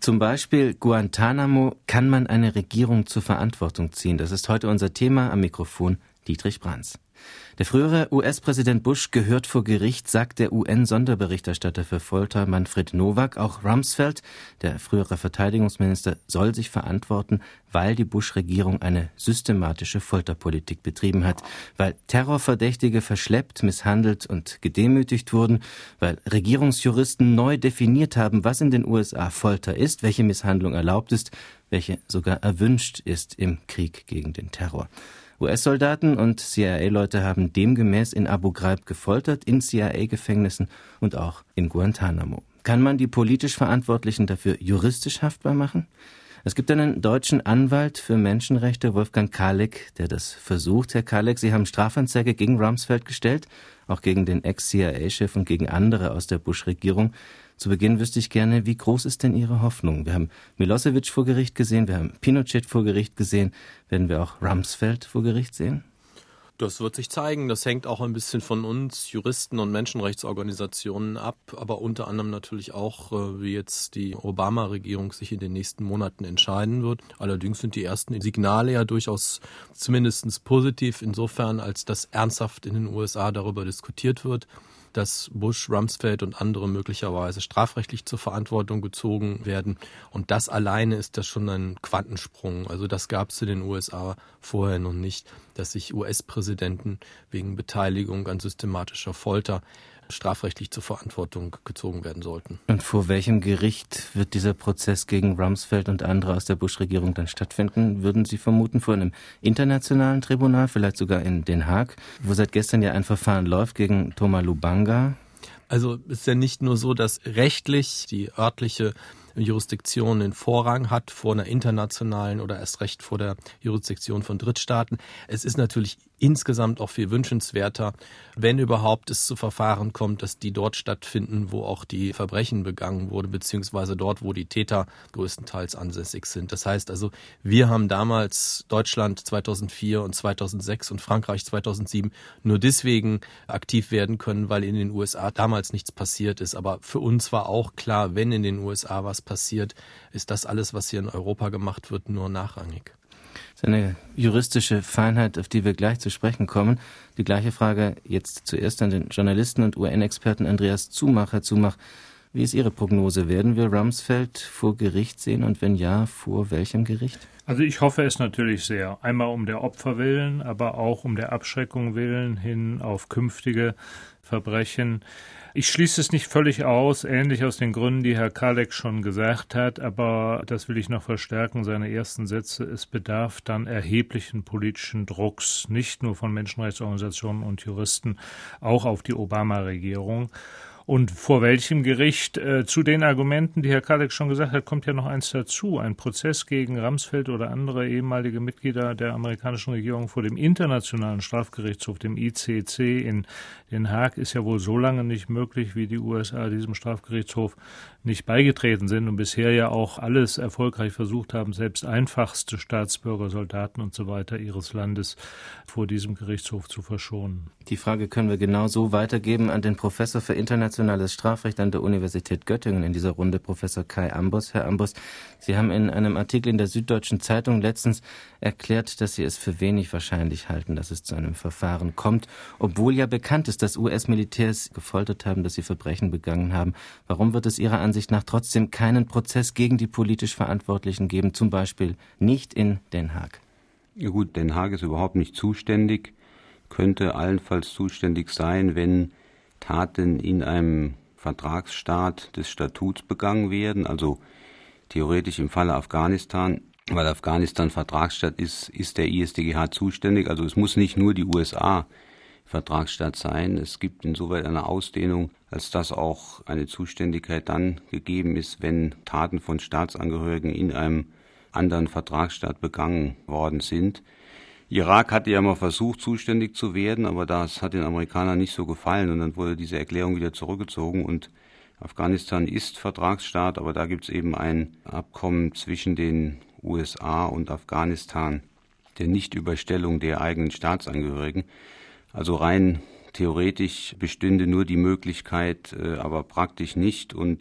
Zum Beispiel Guantanamo, kann man eine Regierung zur Verantwortung ziehen? Das ist heute unser Thema. Am Mikrofon Dietrich Brandts. Der frühere US-Präsident Bush gehört vor Gericht, sagt der UN-Sonderberichterstatter für Folter Manfred Nowak. Auch Rumsfeld, der frühere Verteidigungsminister, soll sich verantworten, weil die Bush-Regierung eine systematische Folterpolitik betrieben hat, weil Terrorverdächtige verschleppt, misshandelt und gedemütigt wurden, weil Regierungsjuristen neu definiert haben, was in den USA Folter ist, welche Misshandlung erlaubt ist, welche sogar erwünscht ist im Krieg gegen den Terror. US-Soldaten und CIA-Leute haben demgemäß in Abu Ghraib gefoltert, in CIA-Gefängnissen und auch in Guantanamo. Kann man die politisch Verantwortlichen dafür juristisch haftbar machen? Es gibt einen deutschen Anwalt für Menschenrechte, Wolfgang Kaleck, der das versucht. Herr Kaleck, Sie haben Strafanzeige gegen Rumsfeld gestellt, auch gegen den Ex-CIA-Chef und gegen andere aus der Bush-Regierung. Zu Beginn wüsste ich gerne, wie groß ist denn Ihre Hoffnung? Wir haben Milosevic vor Gericht gesehen, wir haben Pinochet vor Gericht gesehen. Werden wir auch Rumsfeld vor Gericht sehen? Das wird sich zeigen. Das hängt auch ein bisschen von uns, Juristen und Menschenrechtsorganisationen ab, aber unter anderem natürlich auch, wie jetzt die Obama-Regierung sich in den nächsten Monaten entscheiden wird. Allerdings sind die ersten Signale ja durchaus zumindest positiv, insofern, als dass ernsthaft in den USA darüber diskutiert wird, dass Bush, Rumsfeld und andere möglicherweise strafrechtlich zur Verantwortung gezogen werden. Und das alleine ist das schon ein Quantensprung. Also das gab es in den USA vorher noch nicht, dass sich US-Präsidenten wegen Beteiligung an systematischer Folter strafrechtlich zur Verantwortung gezogen werden sollten. Und vor welchem Gericht wird dieser Prozess gegen Rumsfeld und andere aus der Bush-Regierung dann stattfinden? Würden Sie vermuten, vor einem internationalen Tribunal, vielleicht sogar in Den Haag, wo seit gestern ja ein Verfahren läuft gegen Thomas Lubanga? Also es ist ja nicht nur so, dass rechtlich die örtliche Jurisdiktion den Vorrang hat vor einer internationalen oder erst recht vor der Jurisdiktion von Drittstaaten. Es ist natürlich insgesamt auch viel wünschenswerter, wenn überhaupt es zu Verfahren kommt, dass die dort stattfinden, wo auch die Verbrechen begangen wurden, beziehungsweise dort, wo die Täter größtenteils ansässig sind. Das heißt also, wir haben damals Deutschland 2004 und 2006 und Frankreich 2007 nur deswegen aktiv werden können, weil in den USA damals nichts passiert ist. Aber für uns war auch klar, wenn in den USA was passiert, ist das alles, was hier in Europa gemacht wird, nur nachrangig. Das ist eine juristische Feinheit, auf die wir gleich zu sprechen kommen. Die gleiche Frage jetzt zuerst an den Journalisten und UN-Experten Andreas Zumach. Herr Zumach, wie ist Ihre Prognose? Werden wir Rumsfeld vor Gericht sehen und wenn ja, vor welchem Gericht? Also ich hoffe es natürlich sehr. Einmal um der Opfer willen, aber auch um der Abschreckung willen hin auf künftige Verbrechen. Ich schließe es nicht völlig aus, ähnlich aus den Gründen, die Herr Kaleck schon gesagt hat, aber das will ich noch verstärken, seine ersten Sätze. Es bedarf dann erheblichen politischen Drucks, nicht nur von Menschenrechtsorganisationen und Juristen, auch auf die Obama-Regierung. Und vor welchem Gericht? Zu den Argumenten, die Herr Kaleck schon gesagt hat, kommt ja noch eins dazu. Ein Prozess gegen Rumsfeld oder andere ehemalige Mitglieder der amerikanischen Regierung vor dem Internationalen Strafgerichtshof, dem ICC in Den Haag, ist ja wohl so lange nicht möglich, wie die USA diesem Strafgerichtshof nicht beigetreten sind und bisher ja auch alles erfolgreich versucht haben, selbst einfachste Staatsbürger, Soldaten und so weiter ihres Landes vor diesem Gerichtshof zu verschonen. Die Frage können wir genau so weitergeben an den Professor für internationales Strafrecht an der Universität Göttingen in dieser Runde, Professor Kai Ambos. Herr Ambos, Sie haben in einem Artikel in der Süddeutschen Zeitung letztens erklärt, dass Sie es für wenig wahrscheinlich halten, dass es zu einem Verfahren kommt, obwohl ja bekannt ist, dass US-Militärs gefoltert haben, dass sie Verbrechen begangen haben. Warum wird es Ihrer Ansicht nach trotzdem keinen Prozess gegen die politisch Verantwortlichen geben, zum Beispiel nicht in Den Haag? Ja gut, Den Haag ist überhaupt nicht zuständig, könnte allenfalls zuständig sein, wenn Taten in einem Vertragsstaat des Statuts begangen werden, also theoretisch im Falle Afghanistan, weil Afghanistan Vertragsstaat ist, ist der ISDGH zuständig. Also es muss nicht nur die USA Vertragsstaat sein. Es gibt insoweit eine Ausdehnung, als dass auch eine Zuständigkeit dann gegeben ist, wenn Taten von Staatsangehörigen in einem anderen Vertragsstaat begangen worden sind. Irak hatte ja mal versucht, zuständig zu werden, aber das hat den Amerikanern nicht so gefallen und dann wurde diese Erklärung wieder zurückgezogen und Afghanistan ist Vertragsstaat, aber da gibt es eben ein Abkommen zwischen den USA und Afghanistan der Nichtüberstellung der eigenen Staatsangehörigen. Also rein theoretisch bestünde nur die Möglichkeit, aber praktisch nicht. Und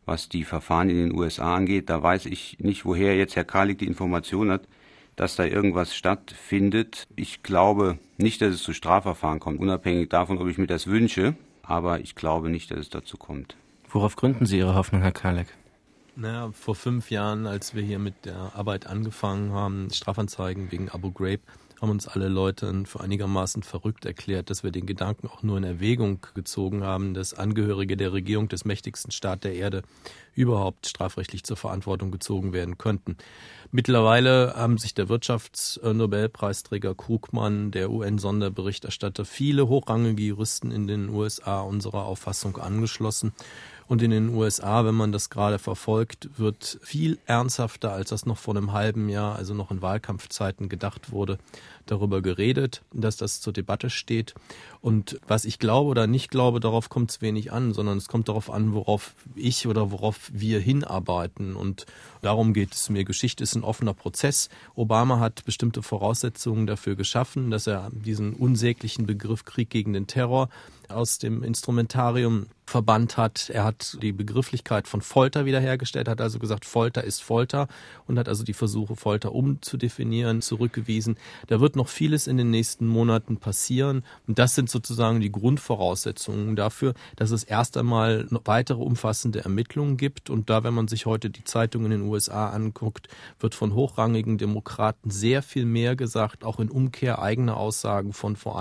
was die Verfahren in den USA angeht. Da weiß ich nicht, woher jetzt Herr Kalik die Information hat, dass da irgendwas stattfindet. Ich glaube nicht, dass es zu Strafverfahren kommt, unabhängig davon, ob ich mir das wünsche. Aber ich glaube nicht, dass es dazu kommt. Worauf gründen Sie Ihre Hoffnung, Herr Kalik? Naja, vor 5 Jahren, als wir hier mit der Arbeit angefangen haben, Strafanzeigen wegen Abu Ghraib, haben uns alle Leute für einigermaßen verrückt erklärt, dass wir den Gedanken auch nur in Erwägung gezogen haben, dass Angehörige der Regierung des mächtigsten Staates der Erde überhaupt strafrechtlich zur Verantwortung gezogen werden könnten. Mittlerweile haben sich der Wirtschaftsnobelpreisträger Krugman, der UN-Sonderberichterstatter, viele hochrangige Juristen in den USA unserer Auffassung angeschlossen. Und in den USA, wenn man das gerade verfolgt, wird viel ernsthafter, als das noch vor einem halben Jahr, also noch in Wahlkampfzeiten gedacht wurde, darüber geredet, dass das zur Debatte steht. Und was ich glaube oder nicht glaube, darauf kommt es wenig an, sondern es kommt darauf an, worauf ich oder worauf wir hinarbeiten. Und darum geht es mir. Geschichte ist ein offener Prozess. Obama hat bestimmte Voraussetzungen dafür geschaffen, dass er diesen unsäglichen Begriff Krieg gegen den Terror aus dem Instrumentarium verbannt hat. Er hat die Begrifflichkeit von Folter wiederhergestellt, hat also gesagt, Folter ist Folter und hat also die Versuche, Folter umzudefinieren, zurückgewiesen. Da wird noch vieles in den nächsten Monaten passieren. Und das sind sozusagen die Grundvoraussetzungen dafür, dass es erst einmal noch weitere umfassende Ermittlungen gibt. Und da, wenn man sich heute die Zeitung in den USA anguckt, wird von hochrangigen Demokraten sehr viel mehr gesagt, auch in Umkehr eigener Aussagen von vor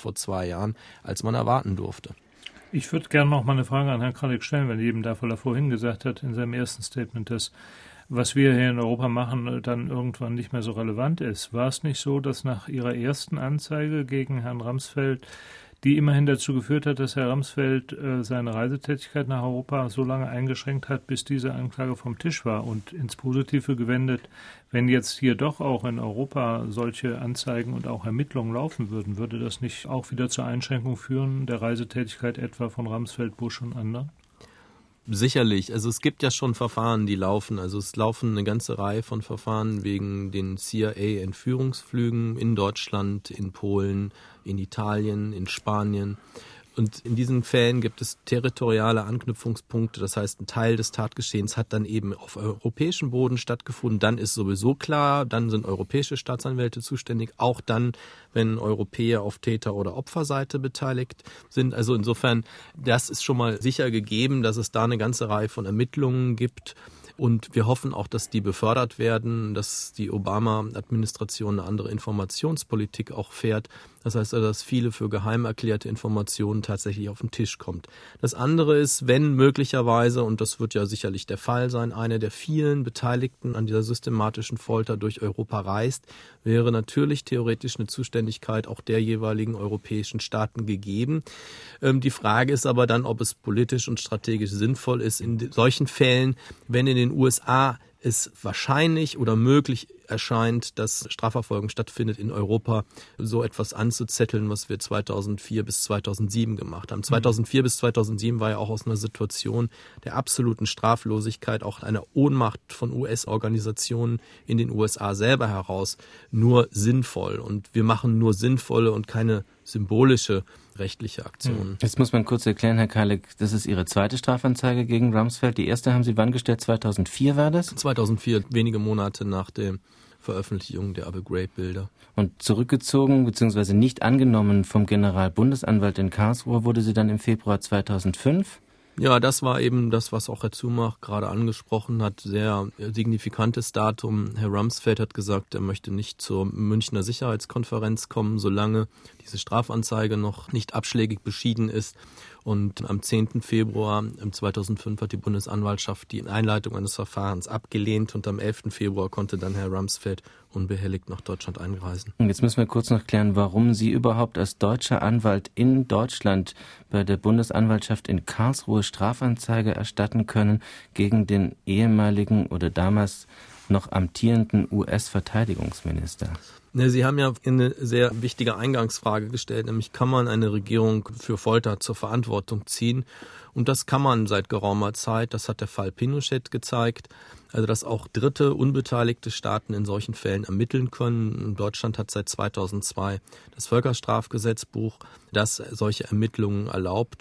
2 Jahren, als man erwarten durfte. Ich würde gerne noch mal eine Frage an Herrn Kalik stellen, weil eben da, weil er vorhin gesagt hat in seinem ersten Statement, dass was wir hier in Europa machen, dann irgendwann nicht mehr so relevant ist. War es nicht so, dass nach Ihrer ersten Anzeige gegen Herrn Ramsfeld, die immerhin dazu geführt hat, dass Herr Ramsfeld seine Reisetätigkeit nach Europa so lange eingeschränkt hat, bis diese Anklage vom Tisch war, und ins Positive gewendet, wenn jetzt hier doch auch in Europa solche Anzeigen und auch Ermittlungen laufen würden, würde das nicht auch wieder zur Einschränkung führen, der Reisetätigkeit etwa von Ramsfeld, Bush und anderen? Sicherlich. Also es gibt ja schon Verfahren, die laufen. Also es laufen eine ganze Reihe von Verfahren wegen den CIA-Entführungsflügen in Deutschland, in Polen, in Italien, in Spanien. Und in diesen Fällen gibt es territoriale Anknüpfungspunkte. Das heißt, ein Teil des Tatgeschehens hat dann eben auf europäischem Boden stattgefunden. Dann ist sowieso klar, dann sind europäische Staatsanwälte zuständig. Auch dann, wenn Europäer auf Täter- oder Opferseite beteiligt sind. Also insofern, das ist schon mal sicher gegeben, dass es da eine ganze Reihe von Ermittlungen gibt. Und wir hoffen auch, dass die befördert werden, dass die Obama-Administration eine andere Informationspolitik auch fährt. Das heißt also, dass viele für geheim erklärte Informationen tatsächlich auf den Tisch kommt. Das andere ist, wenn möglicherweise, und das wird ja sicherlich der Fall sein, eine der vielen Beteiligten an dieser systematischen Folter durch Europa reist, wäre natürlich theoretisch eine Zuständigkeit auch der jeweiligen europäischen Staaten gegeben. Die Frage ist aber dann, ob es politisch und strategisch sinnvoll ist, in solchen Fällen, wenn in den USA es wahrscheinlich oder möglich erscheint, dass Strafverfolgung stattfindet in Europa, so etwas anzuzetteln, was wir 2004 bis 2007 gemacht haben. 2004 bis 2007 war ja auch aus einer Situation der absoluten Straflosigkeit, auch einer Ohnmacht von US-Organisationen in den USA selber heraus, nur sinnvoll. Und wir machen nur sinnvolle und keine symbolische rechtliche Aktionen. Jetzt muss man kurz erklären, Herr Kalik, das ist Ihre zweite Strafanzeige gegen Rumsfeld. Die erste haben Sie wann gestellt? 2004 war das? 2004, wenige Monate nach der Veröffentlichung der Abu Ghraib-Bilder. Und zurückgezogen bzw. nicht angenommen vom Generalbundesanwalt in Karlsruhe wurde sie dann im Februar 2005? Ja, das war eben das, was auch Herr Zumach gerade angesprochen hat. Sehr signifikantes Datum. Herr Rumsfeld hat gesagt, er möchte nicht zur Münchner Sicherheitskonferenz kommen, solange diese Strafanzeige noch nicht abschlägig beschieden ist. Und am 10. Februar 2005 hat die Bundesanwaltschaft die Einleitung eines Verfahrens abgelehnt und am 11. Februar konnte dann Herr Rumsfeld unbehelligt nach Deutschland einreisen. Und jetzt müssen wir kurz noch klären, warum Sie überhaupt als deutscher Anwalt in Deutschland bei der Bundesanwaltschaft in Karlsruhe Strafanzeige erstatten können gegen den ehemaligen oder damals noch amtierenden US-Verteidigungsminister. Sie haben ja eine sehr wichtige Eingangsfrage gestellt, nämlich kann man eine Regierung für Folter zur Verantwortung ziehen? Und das kann man seit geraumer Zeit. Das hat der Fall Pinochet gezeigt. Also dass auch dritte, unbeteiligte Staaten in solchen Fällen ermitteln können. Deutschland hat seit 2002 das Völkerstrafgesetzbuch, das solche Ermittlungen erlaubt.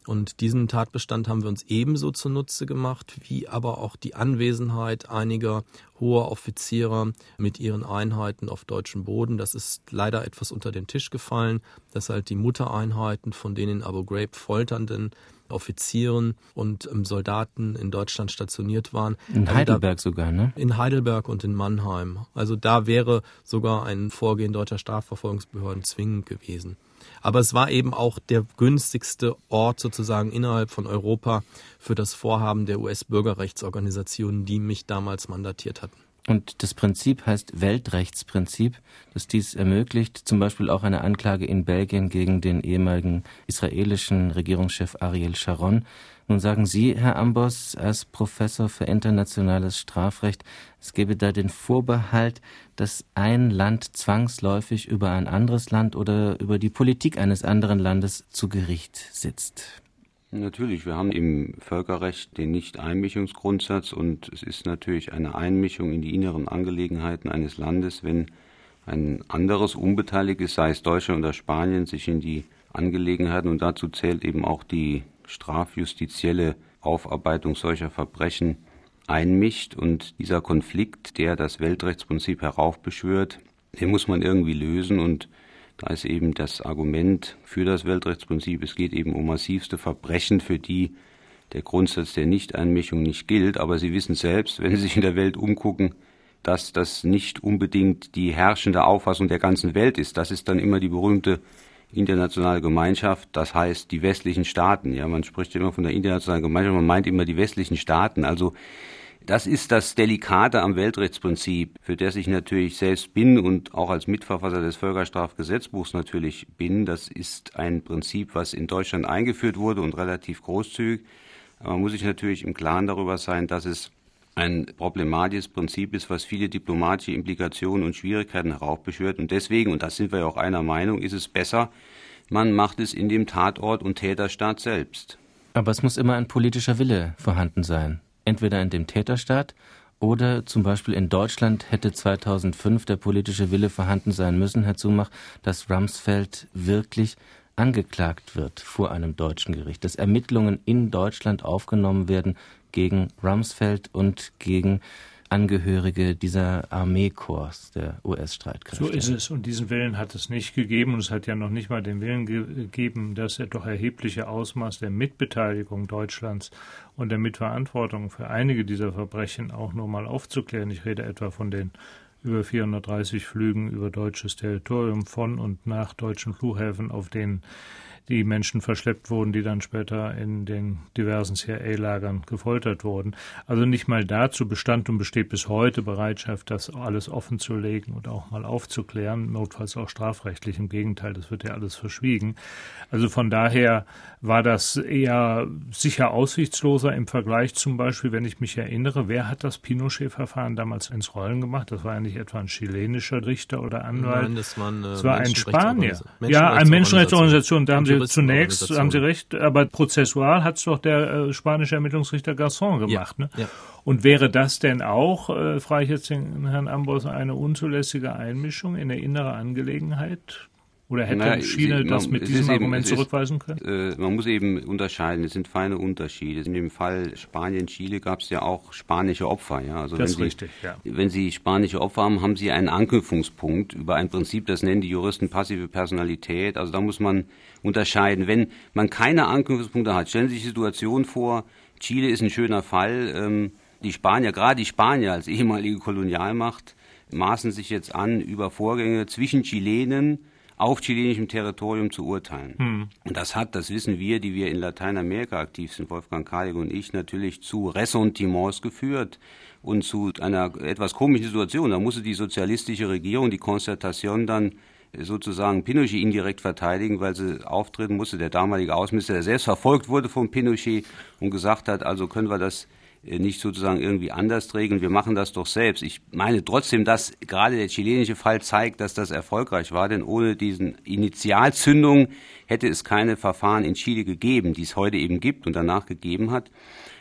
Und diesen Tatbestand haben wir uns ebenso zunutze gemacht, wie aber auch die Anwesenheit einiger hoher Offiziere mit ihren Einheiten auf deutschem Boden. Das ist leider etwas unter den Tisch gefallen, dass halt die Muttereinheiten von den in Abu Ghraib folternden Offizieren und Soldaten in Deutschland stationiert waren. In Heidelberg sogar, ne? In Heidelberg und in Mannheim. Also da wäre sogar ein Vorgehen deutscher Strafverfolgungsbehörden zwingend gewesen. Aber es war eben auch der günstigste Ort sozusagen innerhalb von Europa für das Vorhaben der US-Bürgerrechtsorganisationen, die mich damals mandatiert hatten. Und das Prinzip heißt Weltrechtsprinzip, das dies ermöglicht, zum Beispiel auch eine Anklage in Belgien gegen den ehemaligen israelischen Regierungschef Ariel Sharon. Nun sagen Sie, Herr Ambos, als Professor für internationales Strafrecht, es gäbe da den Vorbehalt, dass ein Land zwangsläufig über ein anderes Land oder über die Politik eines anderen Landes zu Gericht sitzt. Natürlich, wir haben im Völkerrecht den Nicht-Einmischungsgrundsatz und es ist natürlich eine Einmischung in die inneren Angelegenheiten eines Landes, wenn ein anderes Unbeteiligtes, sei es Deutschland oder Spanien, sich in die Angelegenheiten, und dazu zählt eben auch die strafjustizielle Aufarbeitung solcher Verbrechen, einmischt. Und dieser Konflikt, der das Weltrechtsprinzip heraufbeschwört, den muss man irgendwie lösen, und da ist eben das Argument für das Weltrechtsprinzip, es geht eben um massivste Verbrechen, für die der Grundsatz der Nichteinmischung nicht gilt. Aber Sie wissen selbst, wenn Sie sich in der Welt umgucken, dass das nicht unbedingt die herrschende Auffassung der ganzen Welt ist. Das ist dann immer die berühmte internationale Gemeinschaft, das heißt die westlichen Staaten. Ja, man spricht immer von der internationalen Gemeinschaft, man meint immer die westlichen Staaten. Also das ist das Delikate am Weltrechtsprinzip, für das ich natürlich selbst bin und auch als Mitverfasser des Völkerstrafgesetzbuchs natürlich bin. Das ist ein Prinzip, was in Deutschland eingeführt wurde und relativ großzügig. Aber man muss sich natürlich im Klaren darüber sein, dass es ein problematisches Prinzip ist, was viele diplomatische Implikationen und Schwierigkeiten heraufbeschwört. Und deswegen, und da sind wir ja auch einer Meinung, ist es besser, man macht es in dem Tatort- und Täterstaat selbst. Aber es muss immer ein politischer Wille vorhanden sein. Entweder in dem Täterstaat oder zum Beispiel in Deutschland hätte 2005 der politische Wille vorhanden sein müssen, Herr Zumach, dass Rumsfeld wirklich angeklagt wird vor einem deutschen Gericht, dass Ermittlungen in Deutschland aufgenommen werden gegen Rumsfeld und gegen Angehörige dieser Armeekorps der US-Streitkräfte. So ist es. Und diesen Willen hat es nicht gegeben. Und es hat ja noch nicht mal den Willen gegeben, das doch erhebliche Ausmaß der Mitbeteiligung Deutschlands und der Mitverantwortung für einige dieser Verbrechen auch nur mal aufzuklären. Ich rede etwa von den über 430 Flügen über deutsches Territorium von und nach deutschen Flughäfen, auf denen die Menschen verschleppt wurden, die dann später in den diversen CIA-Lagern gefoltert wurden. Also nicht mal dazu bestand und besteht bis heute Bereitschaft, das alles offenzulegen und auch mal aufzuklären, notfalls auch strafrechtlich. Im Gegenteil, das wird ja alles verschwiegen. Also von daher war das eher sicher aussichtsloser im Vergleich zum Beispiel, wenn ich mich erinnere, wer hat das Pinochet-Verfahren damals ins Rollen gemacht? Das war ja nicht etwa ein chilenischer Richter oder Anwalt. Nein, das war ein Spanier. Ja, eine Menschenrechtsorganisation. Da haben Sie zunächst, haben Sie recht, aber prozessual hat es doch der spanische Ermittlungsrichter Garzón gemacht. Ja, ne? ja. Und wäre das denn auch, frage ich jetzt den Herrn Ambos, eine unzulässige Einmischung in eine innere Angelegenheit? Oder hätte Chile das mit diesem Argument zurückweisen können? Man muss eben unterscheiden, es sind feine Unterschiede. In dem Fall Spanien-Chile gab es ja auch spanische Opfer. Ja? Also das ist richtig, ja. Wenn Sie spanische Opfer haben, haben Sie einen Anknüpfungspunkt über ein Prinzip, das nennen die Juristen passive Personalität. Also da muss man unterscheiden. Wenn man keine Anknüpfungspunkte hat, stellen Sie sich die Situation vor, Chile ist ein schöner Fall. Die Spanier, gerade die Spanier als ehemalige Kolonialmacht, maßen sich jetzt an, über Vorgänge zwischen Chilenen auf chilenischem Territorium zu urteilen. Und das hat, das wissen wir, die wir in Lateinamerika aktiv sind, Wolfgang Kahlig und ich, natürlich zu Ressentiments geführt und zu einer etwas komischen Situation. Da musste die sozialistische Regierung, die Concertación, dann sozusagen Pinochet indirekt verteidigen, weil sie auftreten musste. Der damalige Außenminister, der selbst verfolgt wurde von Pinochet und gesagt hat, also können wir das nicht sozusagen irgendwie anders regeln, wir machen das doch selbst. Ich meine trotzdem, dass gerade der chilenische Fall zeigt, dass das erfolgreich war, denn ohne diesen Initialzündung hätte es keine Verfahren in Chile gegeben, die es heute eben gibt und danach gegeben hat.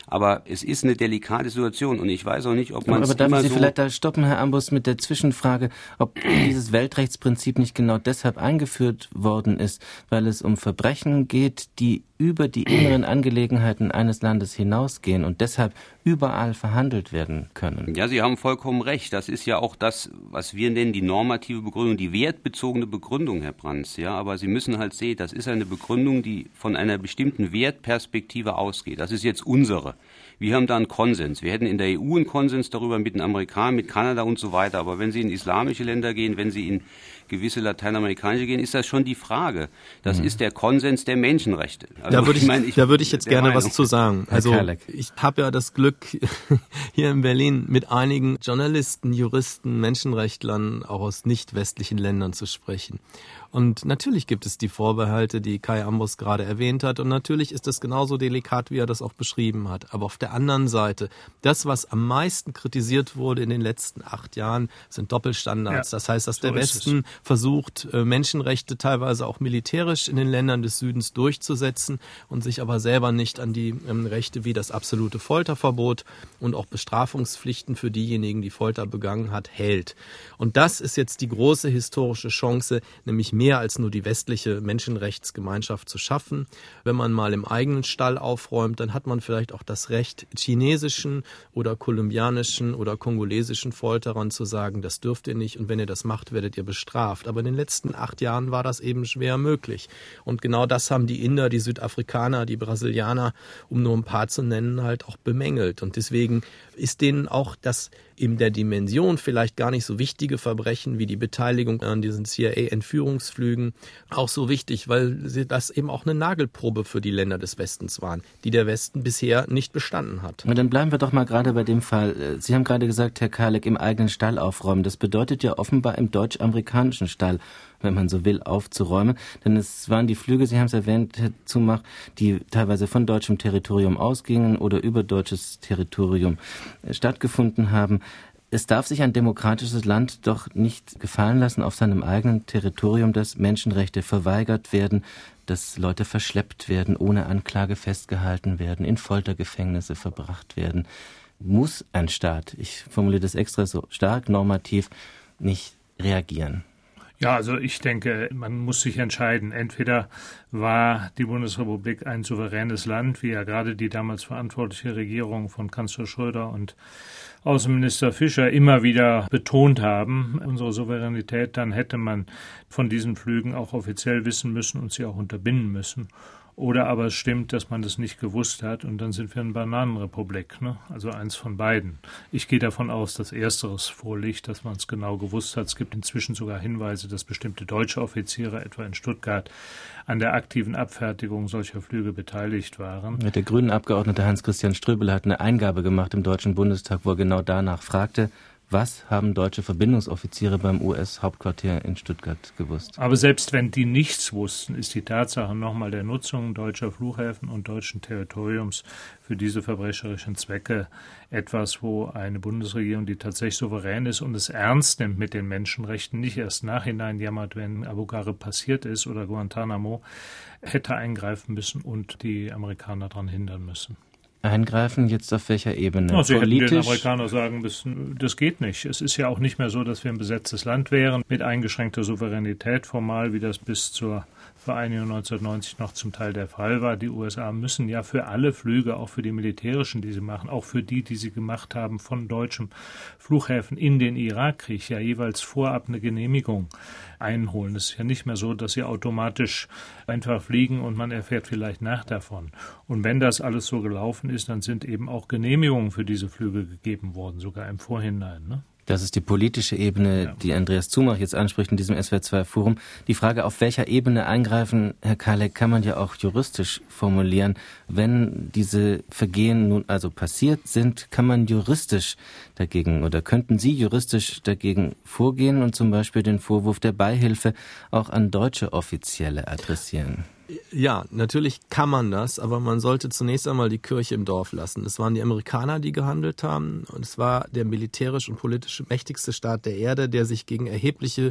Aber es ist eine delikate Situation und ich weiß auch nicht, ob man es immer so... Aber darf ich Sie vielleicht da stoppen, Herr Ambus, mit der Zwischenfrage, ob dieses Weltrechtsprinzip nicht genau deshalb eingeführt worden ist, weil es um Verbrechen geht, die über die inneren Angelegenheiten eines Landes hinausgehen und deshalb überall verhandelt werden können. Ja, Sie haben vollkommen recht. Das ist ja auch das, was wir nennen, die normative Begründung, die wertbezogene Begründung, Herr Brandts. Ja, aber Sie müssen halt sehen, das ist eine Begründung, die von einer bestimmten Wertperspektive ausgeht. Das ist jetzt unsere. Wir haben da einen Konsens. Wir hätten in der EU einen Konsens darüber mit den Amerikanern, mit Kanada und so weiter. Aber wenn Sie in islamische Länder gehen, wenn Sie in gewisse lateinamerikanische gehen, ist das schon die Frage. Das ist der Konsens der Menschenrechte. Also, da würde ich jetzt gerne was zu sagen. Also ich habe ja das Glück, hier in Berlin mit einigen Journalisten, Juristen, Menschenrechtlern auch aus nicht westlichen Ländern zu sprechen. Und natürlich gibt es die Vorbehalte, die Kai Ambus gerade erwähnt hat. Und natürlich ist das genauso delikat, wie er das auch beschrieben hat. Aber auf der anderen Seite, das, was am meisten kritisiert wurde in den letzten 8 Jahren, sind Doppelstandards. Ja, das heißt, dass der Westen versucht, Menschenrechte teilweise auch militärisch in den Ländern des Südens durchzusetzen und sich aber selber nicht an die Rechte wie das absolute Folterverbot und auch Bestrafungspflichten für diejenigen, die Folter begangen hat, hält. Und das ist jetzt die große historische Chance, nämlich mehr als nur die westliche Menschenrechtsgemeinschaft zu schaffen. Wenn man mal im eigenen Stall aufräumt, dann hat man vielleicht auch das Recht, chinesischen oder kolumbianischen oder kongolesischen Folterern zu sagen, das dürft ihr nicht und wenn ihr das macht, werdet ihr bestraft. Aber in den letzten 8 Jahren war das eben schwer möglich. Und genau das haben die Inder, die Südafrikaner, die Brasilianer, um nur ein paar zu nennen, halt auch bemängelt. Und deswegen ist denen auch das in der Dimension vielleicht gar nicht so wichtige Verbrechen wie die Beteiligung an diesen CIA-Entführungsflügen auch so wichtig, weil sie das eben auch eine Nagelprobe für die Länder des Westens waren, die der Westen bisher nicht bestanden hat. Na, dann bleiben wir doch mal gerade bei dem Fall. Sie haben gerade gesagt, Herr Karlek, im eigenen Stall aufräumen. Das bedeutet ja offenbar im deutsch-amerikanischen Stall, wenn man so will, aufzuräumen. Denn es waren die Flüge, Sie haben es erwähnt, Herr Zumach, die teilweise von deutschem Territorium ausgingen oder über deutsches Territorium stattgefunden haben. Es darf sich ein demokratisches Land doch nicht gefallen lassen, auf seinem eigenen Territorium, dass Menschenrechte verweigert werden, dass Leute verschleppt werden, ohne Anklage festgehalten werden, in Foltergefängnisse verbracht werden. Muss ein Staat, ich formuliere das extra so stark normativ, nicht reagieren? Ja, also ich denke, man muss sich entscheiden. Entweder war die Bundesrepublik ein souveränes Land, wie ja gerade die damals verantwortliche Regierung von Kanzler Schröder und Außenminister Fischer immer wieder betont haben, unsere Souveränität, dann hätte man von diesen Flügen auch offiziell wissen müssen und sie auch unterbinden müssen. Oder aber es stimmt, dass man das nicht gewusst hat und dann sind wir eine Bananenrepublik, ne? Also eins von beiden. Ich gehe davon aus, dass Ersteres vorliegt, dass man es genau gewusst hat. Es gibt inzwischen sogar Hinweise, dass bestimmte deutsche Offiziere, etwa in Stuttgart, an der aktiven Abfertigung solcher Flüge beteiligt waren. Der grünen Abgeordnete Hans-Christian Ströbele hat eine Eingabe gemacht im Deutschen Bundestag, wo er genau danach fragte, was haben deutsche Verbindungsoffiziere beim US-Hauptquartier in Stuttgart gewusst? Aber selbst wenn die nichts wussten, ist die Tatsache nochmal der Nutzung deutscher Flughäfen und deutschen Territoriums für diese verbrecherischen Zwecke etwas, wo eine Bundesregierung, die tatsächlich souverän ist und es ernst nimmt mit den Menschenrechten, nicht erst nachhinein jammert, wenn Abu Ghraib passiert ist oder Guantanamo, hätte eingreifen müssen und die Amerikaner daran hindern müssen. Eingreifen jetzt auf welcher Ebene? Sie hätten den Amerikanern sagen müssen, das geht nicht. Es ist ja auch nicht mehr so, dass wir ein besetztes Land wären, mit eingeschränkter Souveränität formal, wie das bis zur Vereinigung 1990 noch zum Teil der Fall war. Die USA müssen ja für alle Flüge, auch für die militärischen, die sie machen, auch für die sie gemacht haben von deutschen Flughäfen in den Irakkrieg, ja jeweils vorab eine Genehmigung einholen. Es ist ja nicht mehr so, dass sie automatisch einfach fliegen und man erfährt vielleicht nach davon. Und wenn das alles so gelaufen ist, dann sind eben auch Genehmigungen für diese Flüge gegeben worden, sogar im Vorhinein, ne? Das ist die politische Ebene, die Andreas Zumach jetzt anspricht in diesem SWR2-Forum. Die Frage, auf welcher Ebene eingreifen, Herr Karlek, kann man ja auch juristisch formulieren. Wenn diese Vergehen nun also passiert sind, kann man juristisch dagegen oder könnten Sie juristisch dagegen vorgehen und zum Beispiel den Vorwurf der Beihilfe auch an deutsche Offizielle adressieren? Ja, natürlich kann man das, aber man sollte zunächst einmal die Kirche im Dorf lassen. Es waren die Amerikaner, die gehandelt haben und es war der militärisch und politisch mächtigste Staat der Erde, der sich gegen erhebliche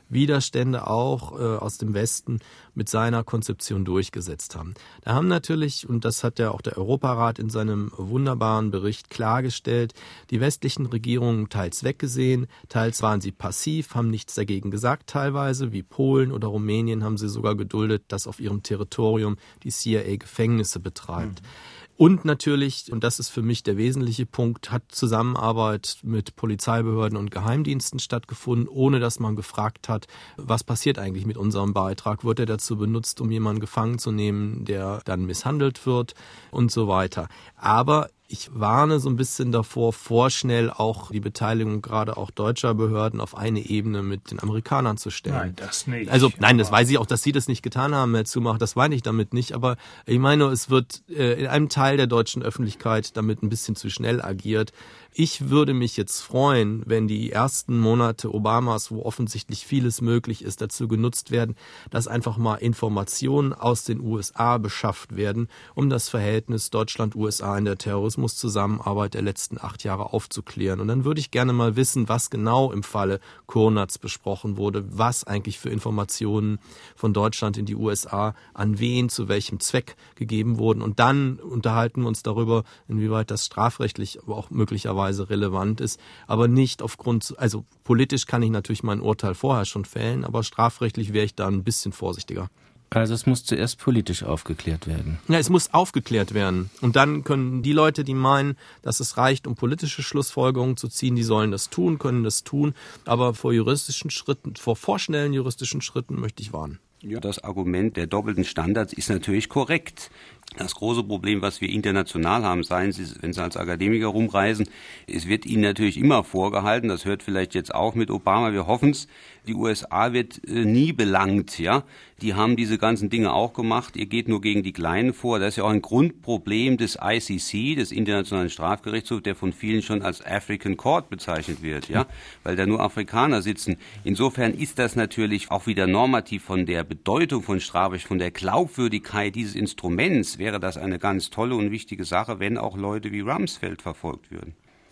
Widerstände auch aus dem Westen mit seiner Konzeption durchgesetzt haben. Da haben natürlich, und das hat ja auch der Europarat in seinem wunderbaren Bericht klargestellt, die westlichen Regierungen teils weggesehen, teils waren sie passiv, haben nichts dagegen gesagt teilweise, wie Polen oder Rumänien haben sie sogar geduldet, dass auf ihrem Territorium die CIA Gefängnisse betreibt. Und natürlich, und das ist für mich der wesentliche Punkt, hat Zusammenarbeit mit Polizeibehörden und Geheimdiensten stattgefunden, ohne dass man gefragt hat, was passiert eigentlich mit unserem Beitrag? Wird er dazu benutzt, um jemanden gefangen zu nehmen, der dann misshandelt wird und so weiter. Aber ich warne so ein bisschen davor, vorschnell auch die Beteiligung gerade auch deutscher Behörden auf eine Ebene mit den Amerikanern zu stellen. Nein, das nicht. Also nein, das weiß ich auch, dass sie das nicht getan haben, Herr Zumach, das meine ich damit nicht. Aber ich meine, es wird in einem Teil der deutschen Öffentlichkeit damit ein bisschen zu schnell agiert. Ich würde mich jetzt freuen, wenn die ersten Monate Obamas, wo offensichtlich vieles möglich ist, dazu genutzt werden, dass einfach mal Informationen aus den USA beschafft werden, um das Verhältnis Deutschland-USA in der Terrorismuszusammenarbeit der letzten 8 Jahre aufzuklären. Und dann würde ich gerne mal wissen, was genau im Falle Kurnaz besprochen wurde, was eigentlich für Informationen von Deutschland in die USA an wen, zu welchem Zweck gegeben wurden. Und dann unterhalten wir uns darüber, inwieweit das strafrechtlich, aber auch möglicherweise relevant ist, aber nicht aufgrund, also politisch kann ich natürlich mein Urteil vorher schon fällen, aber strafrechtlich wäre ich da ein bisschen vorsichtiger. Also es muss zuerst politisch aufgeklärt werden. Ja, es muss aufgeklärt werden. Und dann können die Leute, die meinen, dass es reicht, um politische Schlussfolgerungen zu ziehen, die sollen das tun, können das tun. Aber vor juristischen Schritten, vor vorschnellen juristischen Schritten möchte ich warnen. Ja, das Argument der doppelten Standards ist natürlich korrekt. Das große Problem, was wir international haben, seien Sie, wenn Sie als Akademiker rumreisen, es wird Ihnen natürlich immer vorgehalten, das hört vielleicht jetzt auf mit Obama, wir hoffen es, die USA wird nie belangt, ja. Die haben diese ganzen Dinge auch gemacht, ihr geht nur gegen die Kleinen vor. Das ist ja auch ein Grundproblem des ICC, des Internationalen Strafgerichtshofs, der von vielen schon als African Court bezeichnet wird, ja, weil da nur Afrikaner sitzen. Insofern ist das natürlich auch wieder normativ von der Bedeutung von Strafrecht, von der Glaubwürdigkeit dieses Instruments wäre das eine ganz tolle und wichtige Sache, wenn auch Leute wie Rumsfeld verfolgt würden.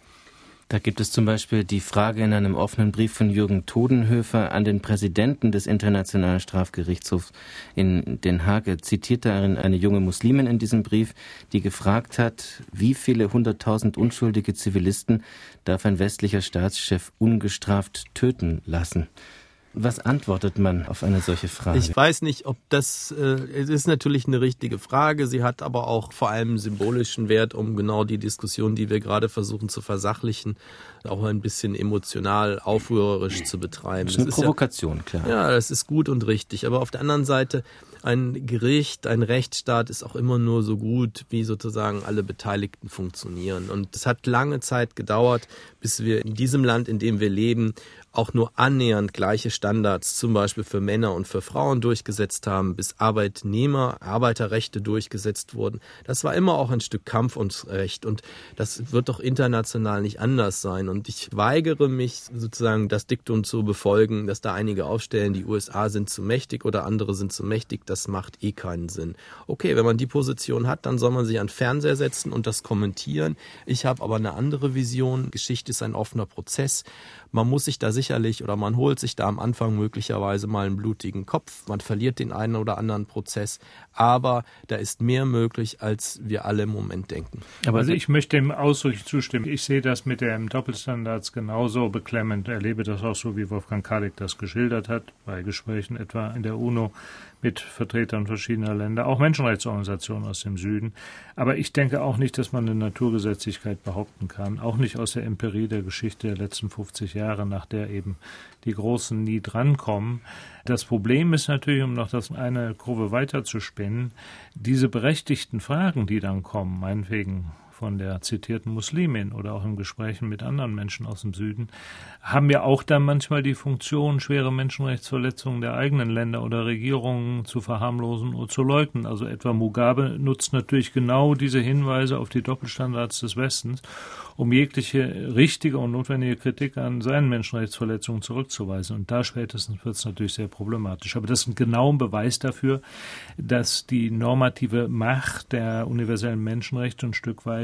Da gibt es zum Beispiel die Frage in einem offenen Brief von Jürgen Todenhöfer an den Präsidenten des Internationalen Strafgerichtshofs in Den Haag. Er zitiert darin eine junge Muslimin in diesem Brief, die gefragt hat, wie viele 100.000 unschuldige Zivilisten darf ein westlicher Staatschef ungestraft töten lassen? Was antwortet man auf eine solche Frage? Ich weiß nicht, ob das, es ist natürlich eine richtige Frage. Sie hat aber auch vor allem symbolischen Wert, um genau die Diskussion, die wir gerade versuchen zu versachlichen, auch ein bisschen emotional, aufrührerisch zu betreiben. Das ist eine Provokation, klar. Ja, das ist gut und richtig. Aber auf der anderen Seite, ein Gericht, ein Rechtsstaat ist auch immer nur so gut, wie sozusagen alle Beteiligten funktionieren. Und es hat lange Zeit gedauert, bis wir in diesem Land, in dem wir leben, auch nur annähernd gleiche Standards, zum Beispiel für Männer und für Frauen durchgesetzt haben, bis Arbeiterrechte durchgesetzt wurden. Das war immer auch ein Stück Kampf ums Recht und das wird doch international nicht anders sein. Und ich weigere mich sozusagen, das Diktum zu befolgen, dass da einige aufstellen, die USA sind zu mächtig oder andere sind zu mächtig. Das macht eh keinen Sinn. Okay, wenn man die Position hat, dann soll man sich an den Fernseher setzen und das kommentieren. Ich habe aber eine andere Vision. Geschichte ist ein offener Prozess. Man muss sich da sicherlich oder man holt sich da am Anfang möglicherweise mal einen blutigen Kopf. Man verliert den einen oder anderen Prozess. Aber da ist mehr möglich, als wir alle im Moment denken. Aber also ich möchte dem ausdrücklich zustimmen. Ich sehe das mit den Doppelstandards genauso beklemmend. Erlebe das auch so, wie Wolfgang Kalik das geschildert hat, bei Gesprächen etwa in der UNO mit Vertretern verschiedener Länder, auch Menschenrechtsorganisationen aus dem Süden. Aber ich denke auch nicht, dass man eine Naturgesetzlichkeit behaupten kann, auch nicht aus der Empirie der Geschichte der letzten 50 Jahre, nach der eben die Großen nie drankommen. Das Problem ist natürlich, um noch das eine Kurve weiter zu spinnen, diese berechtigten Fragen, die dann kommen, meinetwegen von der zitierten Muslimin oder auch in Gesprächen mit anderen Menschen aus dem Süden, haben ja auch dann manchmal die Funktion, schwere Menschenrechtsverletzungen der eigenen Länder oder Regierungen zu verharmlosen oder zu leugnen. Also etwa Mugabe nutzt natürlich genau diese Hinweise auf die Doppelstandards des Westens, um jegliche richtige und notwendige Kritik an seinen Menschenrechtsverletzungen zurückzuweisen. Und da spätestens wird es natürlich sehr problematisch. Aber das ist ein genauer Beweis dafür, dass die normative Macht der universellen Menschenrechte ein Stück weit